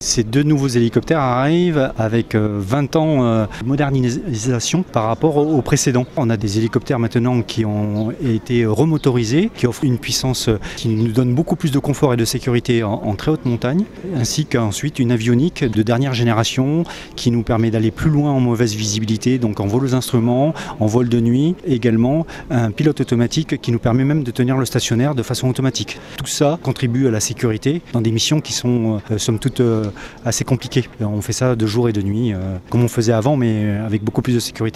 Ces deux nouveaux hélicoptères arrivent avec 20 ans de modernisation par rapport aux précédents. On a des hélicoptères maintenant qui ont été remotorisés, qui offrent une puissance qui nous donne beaucoup plus de confort et de sécurité en très haute montagne, ainsi qu'ensuite une avionique de dernière génération qui nous permet d'aller plus loin en mauvaise visibilité, donc en vol aux instruments, en vol de nuit, et également un pilote automatique qui nous permet même de tenir le stationnaire de façon automatique. Tout ça contribue à la sécurité dans des missions qui sont somme toute assez compliquées. On fait ça de jour et de nuit, comme on faisait avant, mais avec beaucoup plus de sécurité.